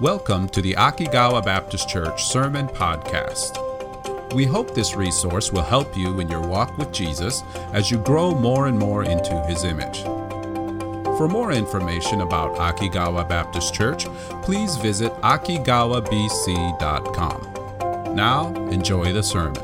Welcome to the Akigawa Baptist Church Sermon Podcast. We hope this resource will help you in your walk with Jesus as you grow more and more into His image. For more information about Akigawa Baptist Church, please visit akigawabc.com. Now, enjoy the sermon.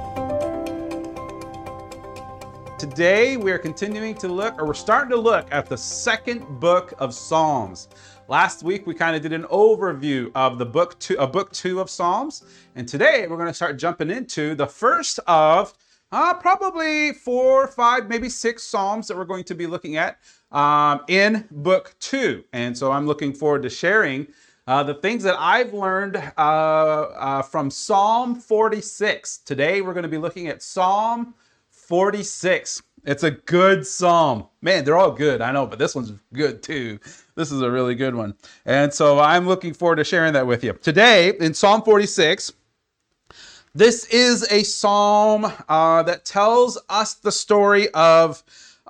Today, we're continuing to look, or we're starting to look at the second book of Psalms. Last week, we kind of did an overview of the book two of Psalms. And today, we're going to start jumping into the first of probably 4, 5, maybe 6 Psalms that we're going to be looking at in book 2. And so I'm looking forward to sharing the things that I've learned from Psalm 46. Today, we're going to be looking at Psalm 46. It's a good psalm. Man, they're all good, I know, but this one's good too. This is a really good one. And so I'm looking forward to sharing that with you. Today, in Psalm 46, this is a psalm that tells us the story of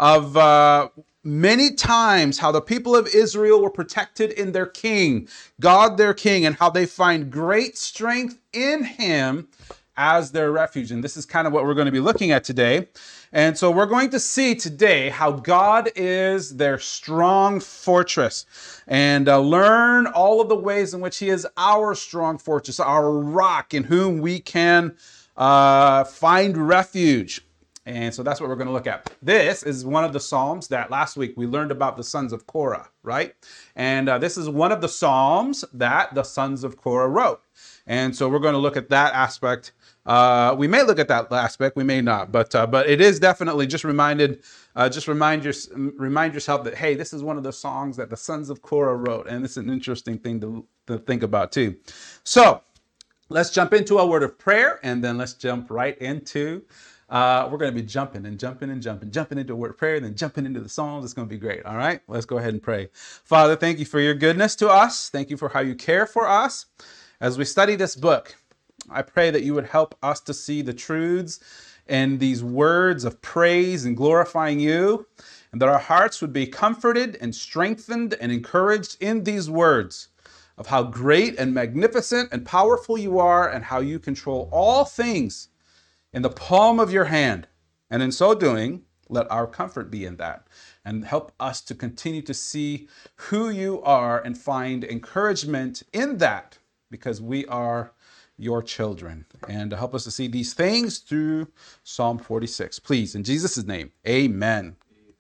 many times how the people of Israel were protected in their king, God their king, and how they find great strength in Him as their refuge. And this is kind of what we're going to be looking at today. And so we're going to see today how God is their strong fortress and learn all of the ways in which He is our strong fortress, our rock in whom we can find refuge. And so that's what we're going to look at. This is one of the Psalms that last week we learned about the sons of Korah, right? And this is one of the Psalms that the sons of Korah wrote. And so we're going to look at that aspect. We may look at that aspect, we may not, but it is definitely just remind yourself that, hey, this is one of the songs that the sons of Korah wrote, and it's an interesting thing to think about too. So let's jump into a word of prayer, and then let's jump right into, we're going to be jumping into a word of prayer, and then jumping into the Psalms. It's going to be great. All right, let's go ahead and pray. Father, thank you for your goodness to us. Thank you for how you care for us as we study this book. I pray that you would help us to see the truths in these words of praise and glorifying you, and that our hearts would be comforted and strengthened and encouraged in these words of how great and magnificent and powerful you are, and how you control all things in the palm of your hand. And in so doing, let our comfort be in that, and help us to continue to see who you are and find encouragement in that, because we are your children, and help us to see these things through Psalm 46. Please, in Jesus' name, amen.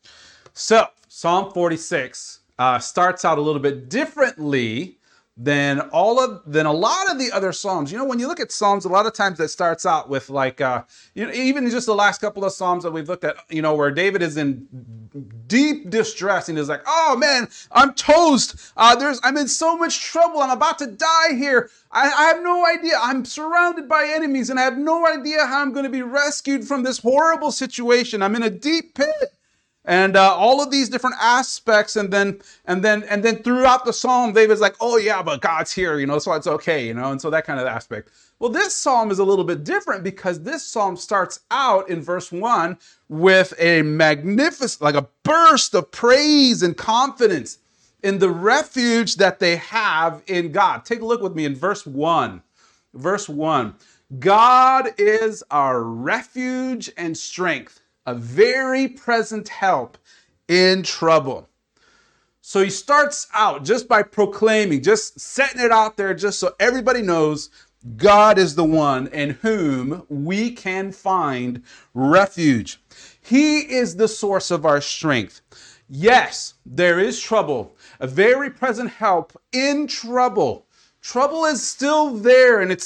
So, Psalm 46 starts out a little bit differently than a lot of the other Psalms. You know, when you look at Psalms, a lot of times that starts out with like, even just the last couple of Psalms that we've looked at, where David is in deep distress and is like, oh man, I'm toast. I'm in so much trouble. I'm about to die here. I have no idea. I'm surrounded by enemies and I have no idea how I'm going to be rescued from this horrible situation. I'm in a deep pit. And all of these different aspects, and then throughout the psalm, David's like, oh yeah, but God's here, so it's okay, and so that kind of aspect. Well, this psalm is a little bit different, because this psalm starts out in verse 1 with a magnificent, like a burst of praise and confidence in the refuge that they have in God. Take a look with me in verse 1. Verse 1, God is our refuge and strength, a very present help in trouble. So he starts out just by proclaiming, just setting it out there, just so everybody knows God is the one in whom we can find refuge. He is the source of our strength. Yes, there is trouble, a very present help in trouble. Trouble is still there, and it's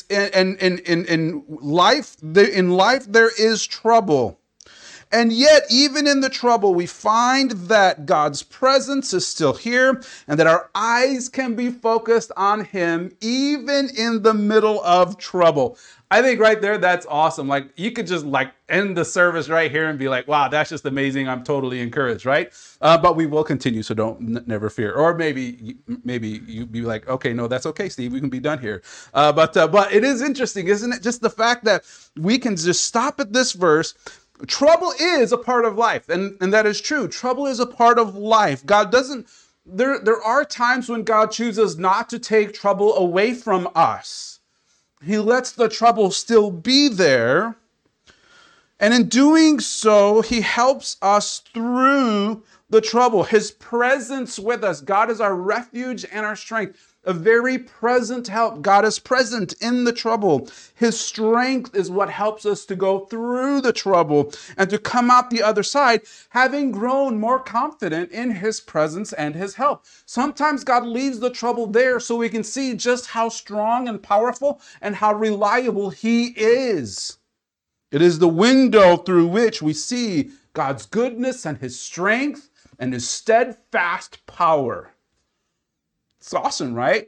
in life there is trouble. And yet, even in the trouble, we find that God's presence is still here, and that our eyes can be focused on Him, even in the middle of trouble. I think right there, that's awesome. Like, you could just end the service right here and be like, wow, that's just amazing. I'm totally encouraged, right? But we will continue, so never fear. Or maybe you be like, okay, no, that's okay, Steve. We can be done here. But it is interesting, isn't it? Just the fact that we can just stop at this verse. Trouble is a part of life, and that is true. Trouble is a part of life. God doesn't There are times when God chooses not to take trouble away from us. He lets the trouble still be there. And in doing so, he helps us through the trouble. His presence with us. God is our refuge and our strength. A very present help. God is present in the trouble. His strength is what helps us to go through the trouble and to come out the other side, having grown more confident in his presence and his help. Sometimes God leaves the trouble there so we can see just how strong and powerful and how reliable he is. It is the window through which we see God's goodness and his strength and his steadfast power. It's awesome, right?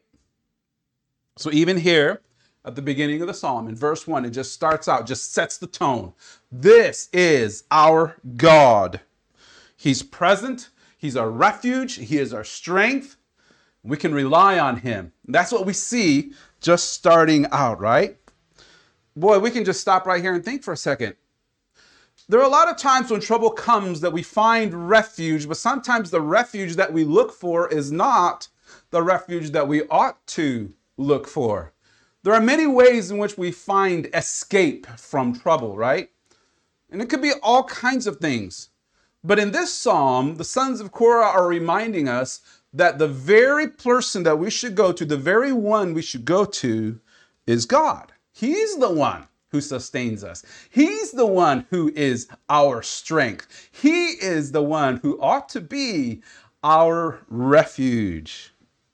So even here at the beginning of the psalm, in verse 1, it just starts out, just sets the tone. This is our God. He's present. He's our refuge. He is our strength. We can rely on him. That's what we see just starting out, right? Boy, we can just stop right here and think for a second. There are a lot of times when trouble comes that we find refuge, but sometimes the refuge that we look for is not the refuge that we ought to look for. There are many ways in which we find escape from trouble, right? And it could be all kinds of things. But in this psalm, the sons of Korah are reminding us that the very person that we should go to, the very one we should go to, is God. He's the one who sustains us. He's the one who is our strength. He is the one who ought to be our refuge.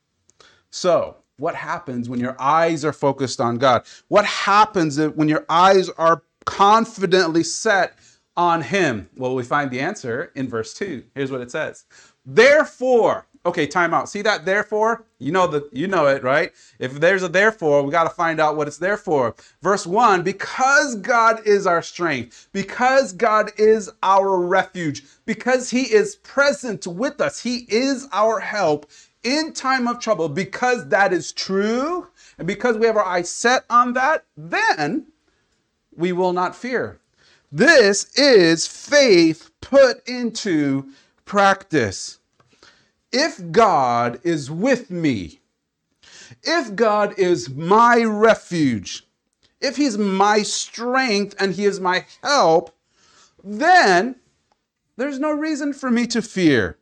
So, what happens when your eyes are focused on God? What happens when your eyes are confidently set on him? Well, we find the answer in verse 2. Here's what it says. Therefore, okay, time out. See that therefore? You know it, right? If there's a therefore, we got to find out what it's there for. Verse 1, because God is our strength, because God is our refuge, because he is present with us, he is our help in time of trouble, because that is true, and because we have our eyes set on that, then we will not fear. This is faith put into practice. If God is with me, if God is my refuge, if he's my strength and he is my help, then there's no reason for me to fear.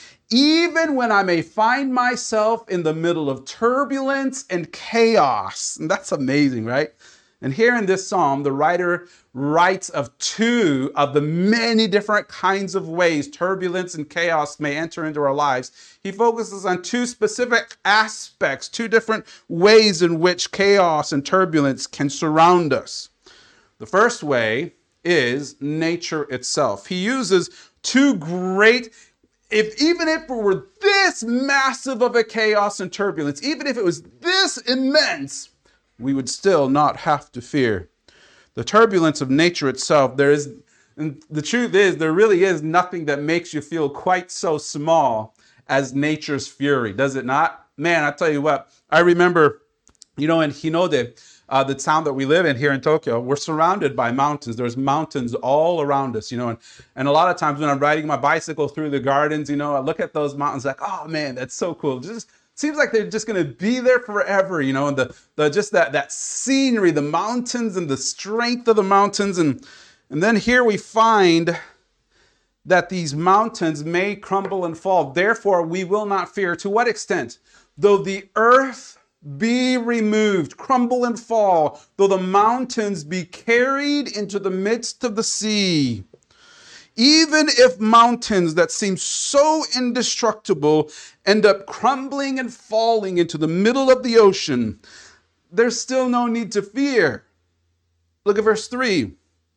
Even when I may find myself in the middle of turbulence and chaos. And that's amazing, right? And here in this psalm, the writer writes of two of the many different kinds of ways turbulence and chaos may enter into our lives. He focuses on two specific aspects, two different ways in which chaos and turbulence can surround us. The first way is nature itself. He uses two great, even if it were this massive of a chaos and turbulence, even if it was this immense, we would still not have to fear. The turbulence of nature itself, and the truth is, there really is nothing that makes you feel quite so small as nature's fury, does it not? Man, I tell you what, I remember, in Hinode, the town that we live in here in Tokyo, we're surrounded by mountains. There's mountains all around us, and a lot of times when I'm riding my bicycle through the gardens, I look at those mountains like, oh man, that's so cool. Just seems like they're just going to be there forever, and just that scenery, the mountains and the strength of the mountains. And then here we find that these mountains may crumble and fall. Therefore, we will not fear. To what extent? Though the earth be removed, crumble and fall, though the mountains be carried into the midst of the sea. Even if mountains that seem so indestructible end up crumbling and falling into the middle of the ocean, there's still no need to fear. Look at verse 3.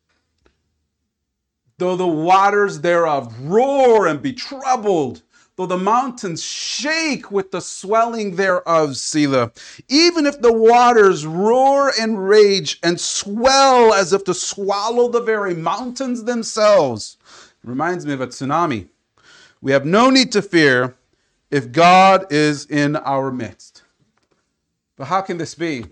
Though the waters thereof roar and be troubled, though the mountains shake with the swelling thereof, Selah. Even if the waters roar and rage and swell as if to swallow the very mountains themselves. It reminds me of a tsunami. We have no need to fear if God is in our midst. But how can this be?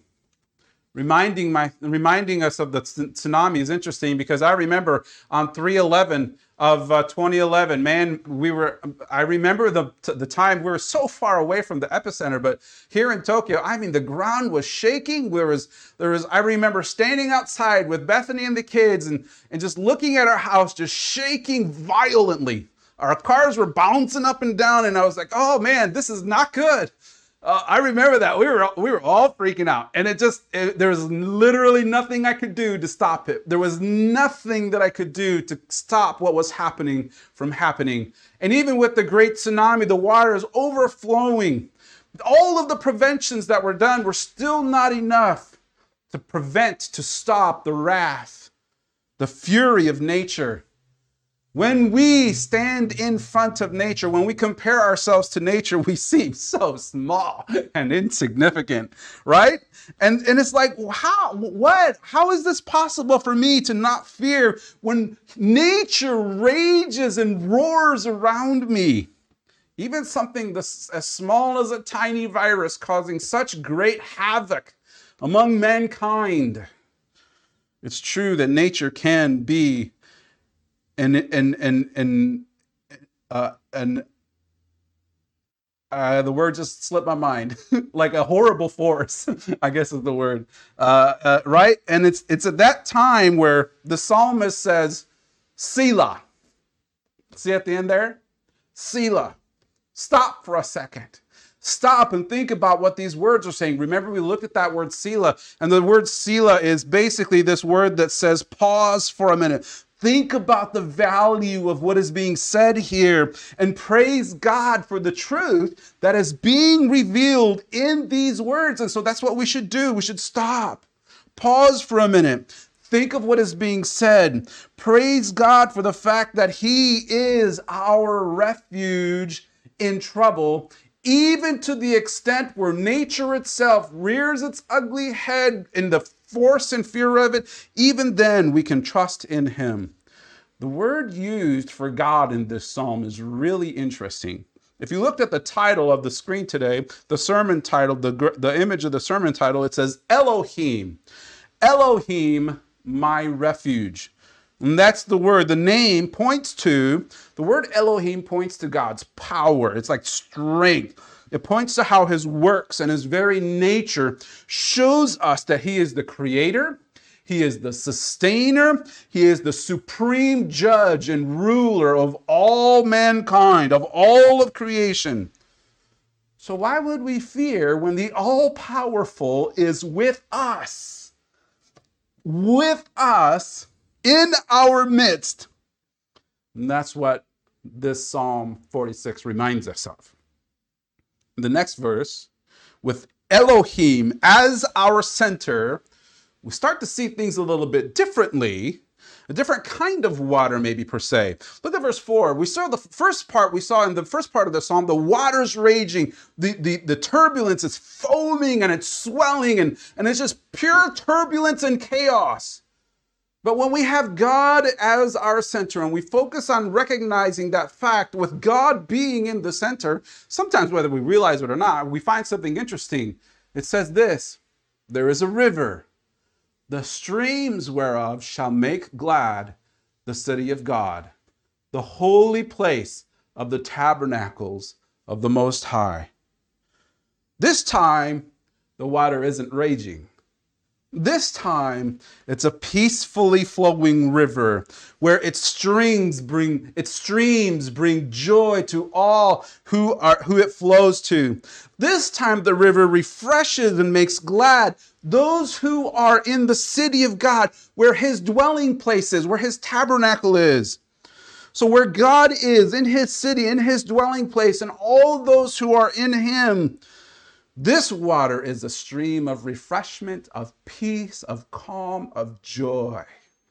Reminding us of the tsunami is interesting because I remember on 3/11, of 2011. Man, I remember the time we were so far away from the epicenter, but here in Tokyo, I mean, the ground was shaking. I remember standing outside with Bethany and the kids and just looking at our house, just shaking violently. Our cars were bouncing up and down, and I was like, oh man, this is not good. I remember that we were all freaking out, and there was literally nothing I could do to stop it. There was nothing that I could do to stop what was happening from happening. And even with the great tsunami, the water is overflowing. All of the preventions that were done were still not enough to stop the wrath, the fury of nature. When we stand in front of nature, when we compare ourselves to nature, we seem so small and insignificant, right? And it's like, how is this possible for me to not fear when nature rages and roars around me? Even something as small as a tiny virus causing such great havoc among mankind. It's true that nature can be the word just slipped my mind. Like a horrible force, I guess is the word. Right? And it's at that time where the psalmist says, Selah. See at the end there? Selah. Stop for a second. Stop and think about what these words are saying. Remember, we looked at that word Selah, and the word Selah is basically this word that says pause for a minute. Think about the value of what is being said here and praise God for the truth that is being revealed in these words. And so that's what we should do. We should stop, pause for a minute, think of what is being said. Praise God for the fact that He is our refuge in trouble, even to the extent where nature itself rears its ugly head in the force and fear of it. Even then, we can trust in Him. The word used for God in this psalm is really interesting. If you looked at the title of the screen today, the sermon title, the image of the sermon title, it says Elohim. Elohim, my refuge. And that's the word. The name points to, the word Elohim points to God's power. It's like strength. It points to how His works and His very nature shows us that He is the creator, He is the sustainer, He is the supreme judge and ruler of all mankind, of all of creation. So why would we fear when the all-powerful is with us? With us in our midst. And that's what this Psalm 46 reminds us of. The next verse, with Elohim as our center, we start to see things a little bit differently, a different kind of water maybe per se. Look at verse 4. We saw in the first part of the psalm, the water's raging, the turbulence is foaming and it's swelling and it's just pure turbulence and chaos. But when we have God as our center and we focus on recognizing that fact with God being in the center, sometimes whether we realize it or not, we find something interesting. It says this, there is a river, the streams whereof shall make glad the city of God, the holy place of the tabernacles of the Most High. This time, the water isn't raging. This time, it's a peacefully flowing river where its streams bring joy to all who it flows to. This time, the river refreshes and makes glad those who are in the city of God, where His dwelling place is, where His tabernacle is. So where God is, in His city, in His dwelling place, and all those who are in Him, this water is a stream of refreshment, of peace, of calm, of joy.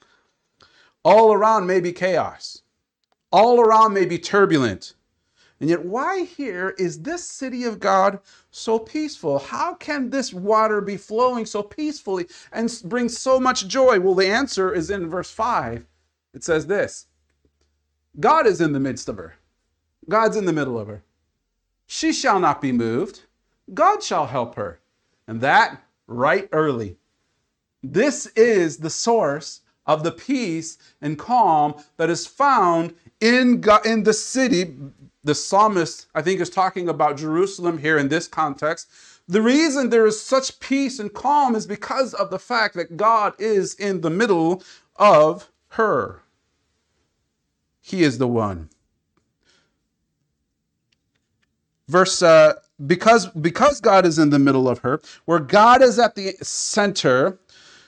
All around may be chaos. All around may be turbulent. And yet, why here is this city of God so peaceful? How can this water be flowing so peacefully and bring so much joy? Well, the answer is in verse 5. It says this, God is in the midst of her. God's in the middle of her. She shall not be moved. God shall help her, and that right early. This is the source of the peace and calm that is found in God, in the city. The psalmist, I think, is talking about Jerusalem here in this context. The reason there is such peace and calm is because of the fact that God is in the middle of her. He is the one. Verse, because God is in the middle of her, where God is at the center,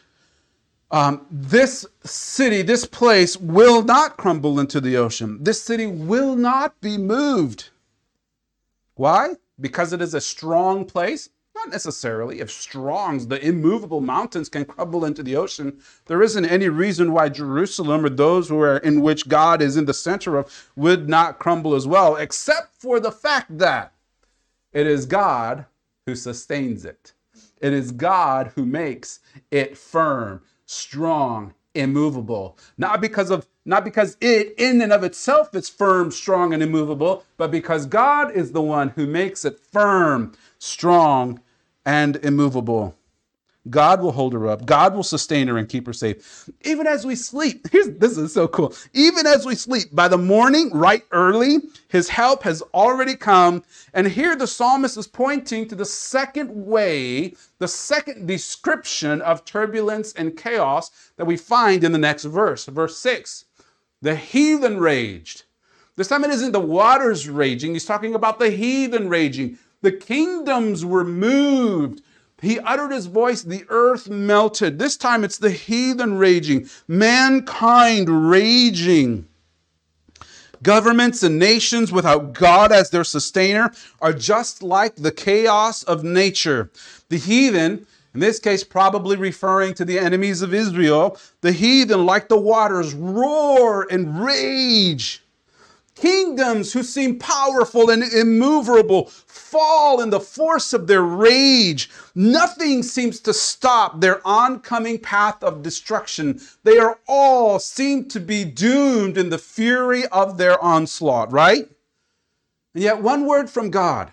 this city, this place will not crumble into the ocean. This city will not be moved. Why? Because it is a strong place? Not necessarily. If strong, the immovable mountains can crumble into the ocean, there isn't any reason why Jerusalem or those who are in which God is in the center of would not crumble as well, except for the fact that it is God who sustains it. It is God who makes it firm, strong, immovable. Not because it in and of itself is firm, strong, and immovable, but because God is the one who makes it firm, strong, and immovable. God will hold her up. God will sustain her and keep her safe. Even as we sleep, this is so cool. Even as we sleep, by the morning, right early, his help has already come. And here the psalmist is pointing to the second way, the second description of turbulence and chaos that we find in the next verse, verse 6. The heathen raged. This time it isn't the waters raging. He's talking about the heathen raging. The kingdoms were moved. He uttered his voice, the earth melted. This time it's the heathen raging, mankind raging. Governments and nations without God as their sustainer are just like the chaos of nature. The heathen, in this case probably referring to the enemies of Israel, the heathen, like the waters, roar and rage. Kingdoms who seem powerful and immovable fall in the force of their rage. Nothing seems to stop their oncoming path of destruction. They are all seem to be doomed in the fury of their onslaught, right? And yet one word from God,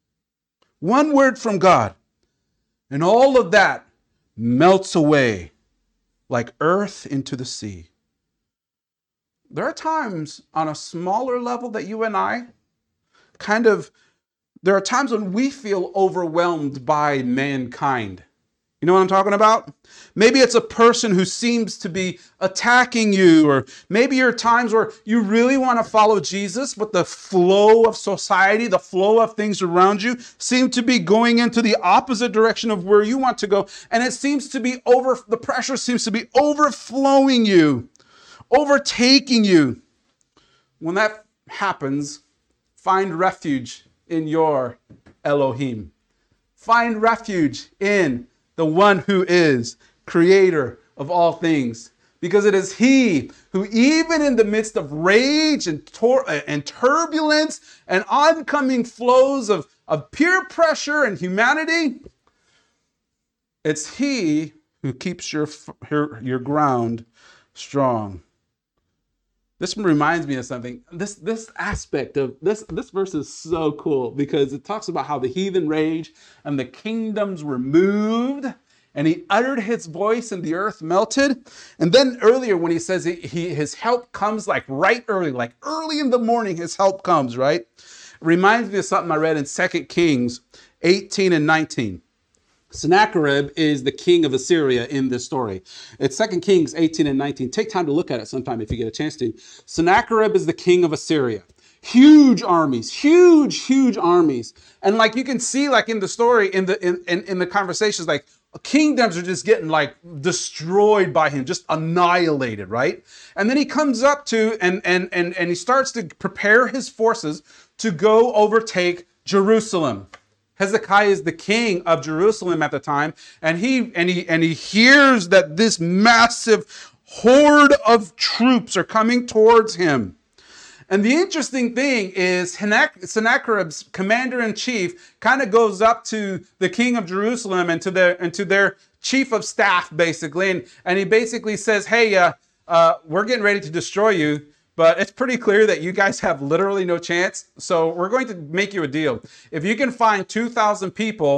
and all of that melts away like earth into the sea. There are times on a smaller level that you and I there are times when we feel overwhelmed by mankind. You know what I'm talking about? Maybe it's a person who seems to be attacking you, or maybe there are times where you really want to follow Jesus, but the flow of society, the flow of things around you seem to be going into the opposite direction of where you want to go. And it seems to be the pressure seems to be overflowing you, overtaking you. When that happens, find refuge in your Elohim. Find refuge in the one who is creator of all things, because it is he who, even in the midst of rage and turbulence and oncoming flows of peer pressure and humanity, it's he who keeps your ground strong. This reminds me of something. This aspect of this verse is so cool because it talks about how the heathen raged and the kingdoms were moved, and he uttered his voice and the earth melted. And then earlier when he says his help comes like early in the morning, his help comes, right? It reminds me of something I read in 2 Kings 18 and 19. Sennacherib is the king of Assyria in this story. It's 2 Kings 18 and 19. Take time to look at it sometime if you get a chance to. Sennacherib is the king of Assyria. Huge armies, huge armies. And like you can see, like in the story, in the conversations, like kingdoms are just getting like destroyed by him, just annihilated, right? And then he comes up to and he starts to prepare his forces to go overtake Jerusalem. Hezekiah is the king of Jerusalem at the time, and he hears that this massive horde of troops are coming towards him. And the interesting thing is Sennacherib's commander-in-chief kind of goes up to the king of Jerusalem and to their chief of staff, basically, and he basically says, hey, we're getting ready to destroy you. But it's pretty clear that you guys have literally no chance. So we're going to make you a deal. If you can find 2,000 people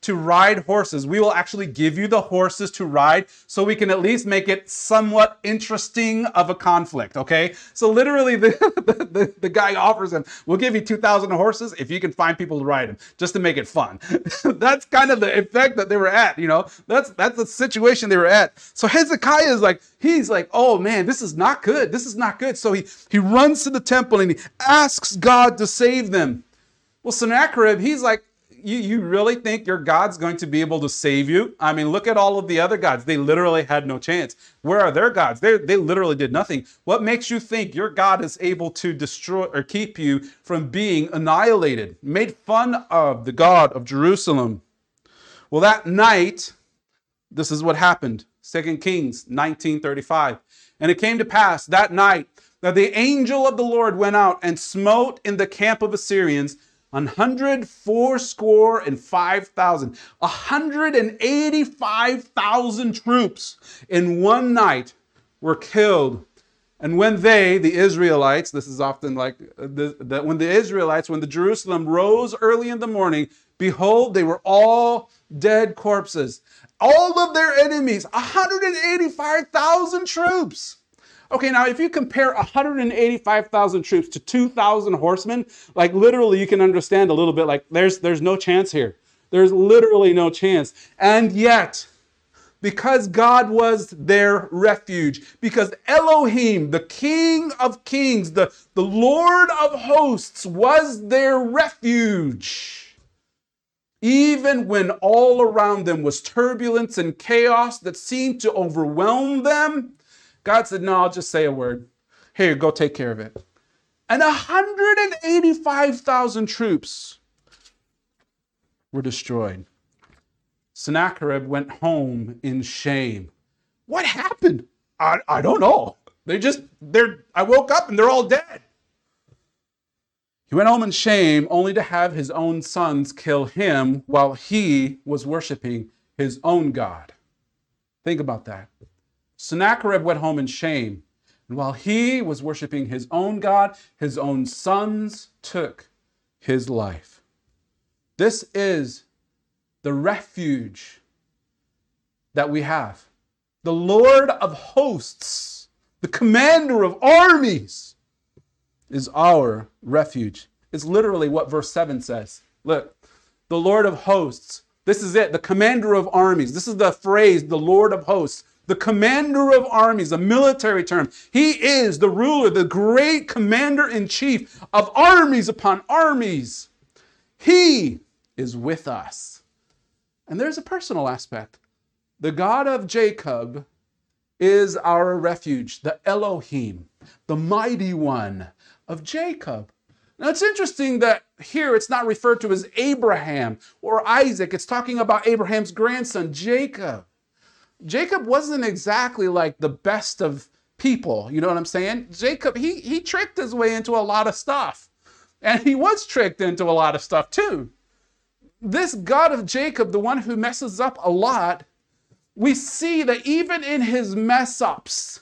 to ride horses. We will actually give you the horses to ride so we can at least make it somewhat interesting of a conflict, okay? So literally the guy offers him, we'll give you 2,000 horses if you can find people to ride them, just to make it fun. That's kind of the effect that they were at, you know? That's the situation they were at. So Hezekiah is like, he's like, oh man, this is not good. This is not good. So he runs to the temple and he asks God to save them. Well, Sennacherib, he's like, you really think your God's going to be able to save you? I mean, look at all of the other gods. They literally had no chance. Where are their gods? They literally did nothing. What makes you think your God is able to destroy or keep you from being annihilated? Made fun of the God of Jerusalem. Well, that night, this is what happened. 2 Kings 19:35. And it came to pass that night that the angel of the Lord went out and smote in the camp of Assyrians 185,000, 185,000 troops in one night were killed. And when the Israelites, this is often like, when the Jerusalem rose early in the morning, behold, they were all dead corpses. All of their enemies, 185,000 troops. Okay, now if you compare 185,000 troops to 2,000 horsemen, like literally you can understand a little bit like there's no chance here. There's literally no chance. And yet, because God was their refuge, because Elohim, the King of Kings, the Lord of hosts was their refuge. Even when all around them was turbulence and chaos that seemed to overwhelm them, God said, no, I'll just say a word. Here, go take care of it. And 185,000 troops were destroyed. Sennacherib went home in shame. What happened? I don't know. I woke up and they're all dead. He went home in shame only to have his own sons kill him while he was worshiping his own God. Think about that. Sennacherib went home in shame, and while he was worshiping his own God, his own sons took his life. This is the refuge that we have. The Lord of hosts, the commander of armies, is our refuge. It's literally what verse 7 says. Look, the Lord of hosts. This is it, the commander of armies. This is the phrase, the Lord of hosts. The commander of armies, a military term. He is the ruler, the great commander-in-chief of armies upon armies. He is with us. And there's a personal aspect. The God of Jacob is our refuge, the Elohim, the mighty one of Jacob. Now it's interesting that here it's not referred to as Abraham or Isaac. It's talking about Abraham's grandson, Jacob. Jacob wasn't exactly like the best of people, you know what I'm saying? Jacob, he tricked his way into a lot of stuff. And he was tricked into a lot of stuff too. This God of Jacob, the one who messes up a lot, we see that even in his mess ups,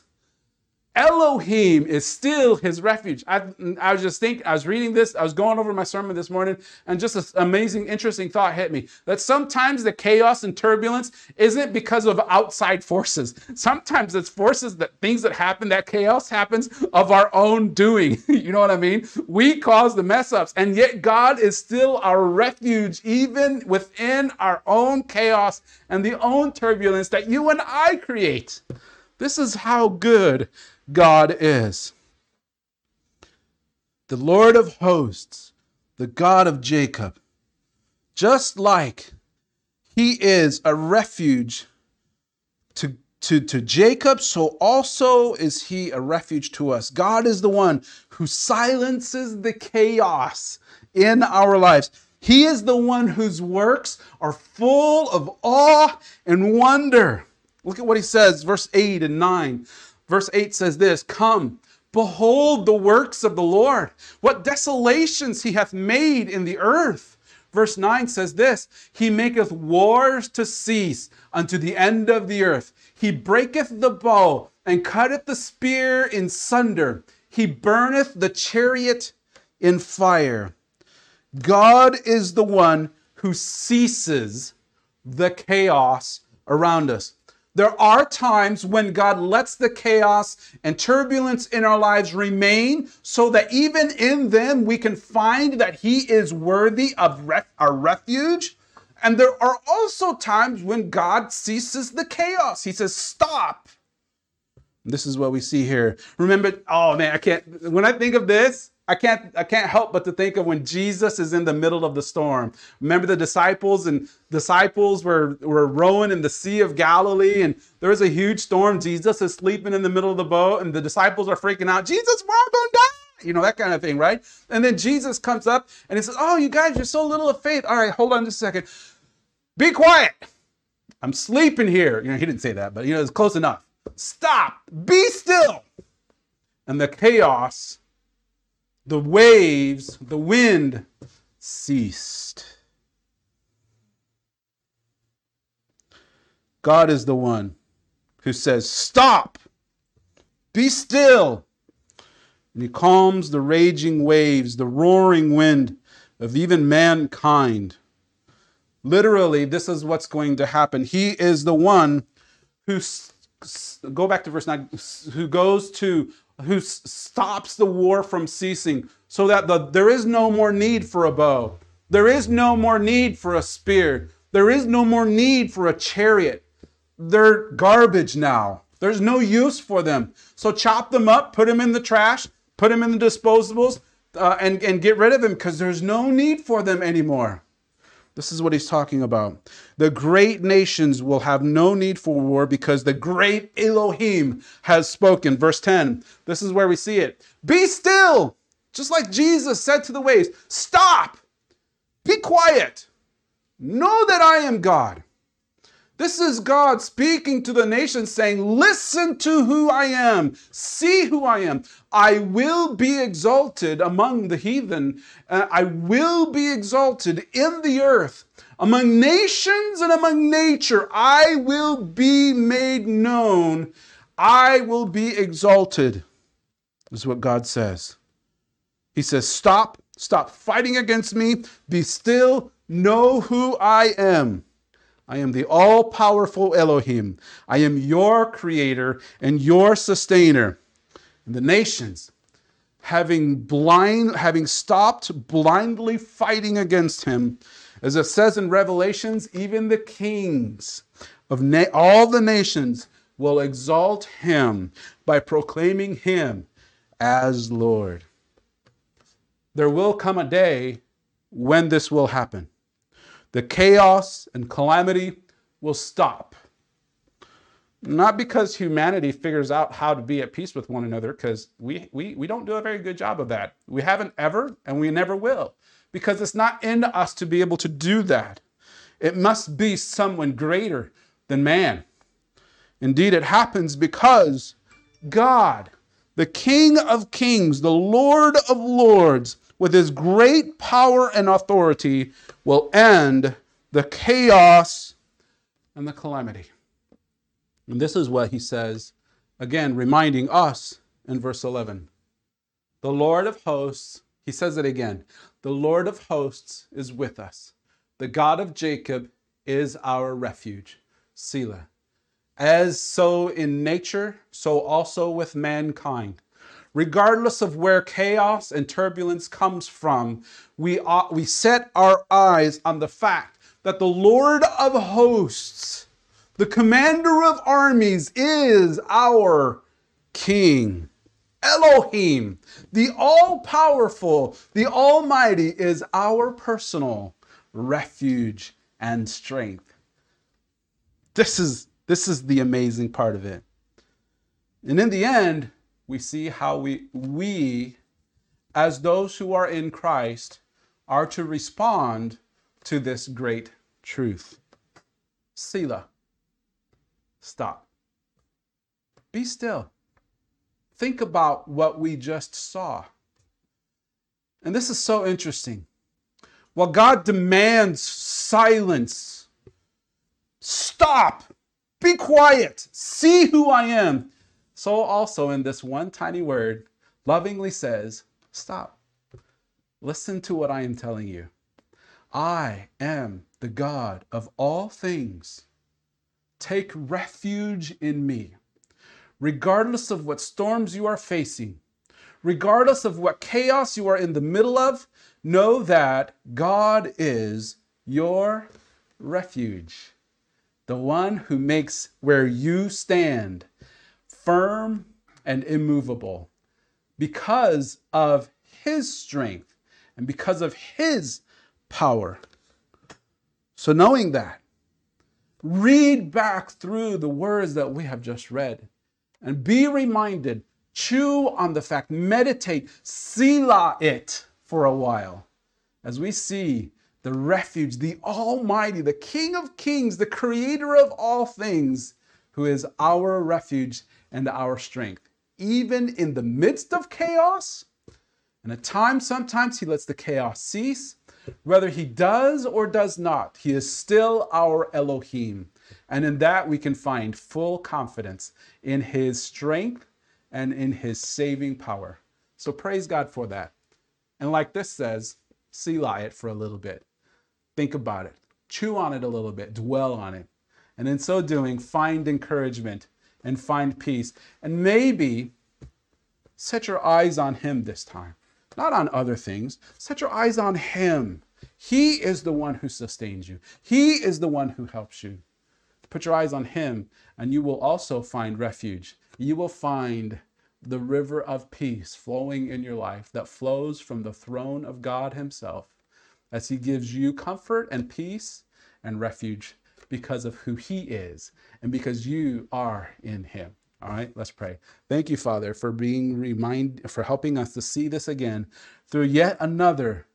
Elohim is still his refuge. I was reading this, I was going over my sermon this morning, and just an amazing, interesting thought hit me. That sometimes the chaos and turbulence isn't because of outside forces. Sometimes it's things that happen, that chaos happens of our own doing. You know what I mean? We cause the mess ups, and yet God is still our refuge, even within our own chaos and the own turbulence that you and I create. This is how good God is. The Lord of hosts, the God of Jacob. Just like he is a refuge to Jacob, so also is he a refuge to us. God is the one who silences the chaos in our lives. He is the one whose works are full of awe and wonder. Look at what he says, verse 8 and 9. Verse 8 says this, come, behold the works of the Lord, what desolations he hath made in the earth. Verse 9 says this, he maketh wars to cease unto the end of the earth. He breaketh the bow and cutteth the spear in sunder. He burneth the chariot in fire. God is the one who ceases the chaos around us. There are times when God lets the chaos and turbulence in our lives remain so that even in them we can find that He is worthy of our refuge. And there are also times when God ceases the chaos. He says, stop. This is what we see here. Remember, oh man, when I think of this, I can't help but to think of when Jesus is in the middle of the storm. Remember the disciples were rowing in the Sea of Galilee, and there was a huge storm. Jesus is sleeping in the middle of the boat, and the disciples are freaking out. Jesus, we're all going to die. You know, that kind of thing, right? And then Jesus comes up and he says, oh, you guys, you're so little of faith. All right, hold on just a second. Be quiet. I'm sleeping here. You know, he didn't say that, but it's close enough. Stop. Be still. And the chaos, the waves, the wind ceased. God is the one who says, stop, be still. And He calms the raging waves, the roaring wind of even mankind. Literally, this is what's going to happen. He is the one who, go back to verse 9, who stops the war from ceasing, so that there is no more need for a bow. There is no more need for a spear. There is no more need for a chariot. They're garbage now. There's no use for them. So chop them up, put them in the trash, put them in the disposables, and get rid of them, because there's no need for them anymore. This is what he's talking about. The great nations will have no need for war because the great Elohim has spoken. Verse 10, this is where we see it. Be still, just like Jesus said to the waves. Stop, be quiet. Know that I am God. This is God speaking to the nations, saying, listen to who I am. See who I am. I will be exalted among the heathen. I will be exalted in the earth. Among nations and among nature, I will be made known. I will be exalted. This is what God says. He says, stop fighting against me. Be still. Know who I am. I am the all-powerful Elohim. I am your creator and your sustainer. And the nations, having stopped blindly fighting against him, as it says in Revelations, even the kings of all the nations will exalt him by proclaiming him as Lord. There will come a day when this will happen. The chaos and calamity will stop. Not because humanity figures out how to be at peace with one another, because we don't do a very good job of that. We haven't ever, and we never will, because it's not in us to be able to do that. It must be someone greater than man. Indeed, it happens because God, the King of Kings, the Lord of Lords, with his great power and authority, will end the chaos and the calamity. And this is what he says, again, reminding us in verse 11. The Lord of hosts, he says it again, the Lord of hosts is with us. The God of Jacob is our refuge. Selah. As so in nature, so also with mankind. Regardless of where chaos and turbulence comes from, we set our eyes on the fact that the Lord of hosts, the commander of armies, is our King. Elohim, the all-powerful, the almighty, is our personal refuge and strength. This is the amazing part of it. And in the end, we see how we, as those who are in Christ, are to respond to this great truth. Selah. Stop. Be still. Think about what we just saw. And this is so interesting. While God demands silence, stop, be quiet, see who I am, so also in this one tiny word, lovingly says, stop. Listen to what I am telling you. I am the God of all things. Take refuge in me. Regardless of what storms you are facing, regardless of what chaos you are in the middle of, know that God is your refuge, the one who makes where you stand firm and immovable because of his strength and because of his power. So knowing that, read back through the words that we have just read and be reminded, chew on the fact, meditate, selah it for a while as we see the refuge, the Almighty, the King of Kings, the Creator of all things, who is our refuge and our strength. Even in the midst of chaos, and at times, sometimes he lets the chaos cease. Whether he does or does not, he is still our Elohim. And in that we can find full confidence in his strength and in his saving power. So praise God for that. And like this says, selah it for a little bit. Think about it. Chew on it a little bit. Dwell on it. And in so doing, find encouragement and find peace. And maybe set your eyes on him this time. Not on other things. Set your eyes on him. He is the one who sustains you. He is the one who helps you. Put your eyes on him, and you will also find refuge. You will find the river of peace flowing in your life that flows from the throne of God himself as he gives you comfort and peace and refuge because of who he is and because you are in him. All right, let's pray. Thank you, Father, for for helping us to see this again through yet another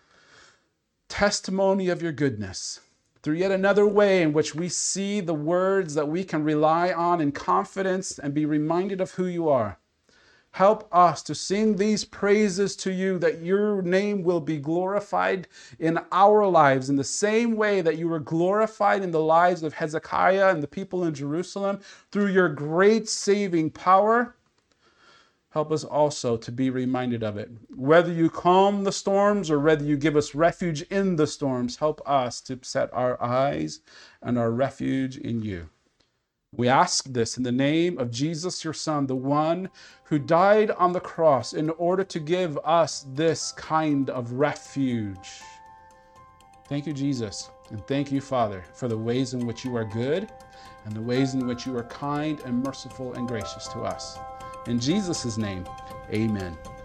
testimony of your goodness, through yet another way in which we see the words that we can rely on in confidence and be reminded of who you are. Help us to sing these praises to you, that your name will be glorified in our lives in the same way that you were glorified in the lives of Hezekiah and the people in Jerusalem through your great saving power. Help us also to be reminded of it. Whether you calm the storms or whether you give us refuge in the storms, help us to set our eyes and our refuge in you. We ask this in the name of Jesus, your Son, the one who died on the cross in order to give us this kind of refuge. Thank you, Jesus, and thank you, Father, for the ways in which you are good and the ways in which you are kind and merciful and gracious to us. In Jesus' name, amen.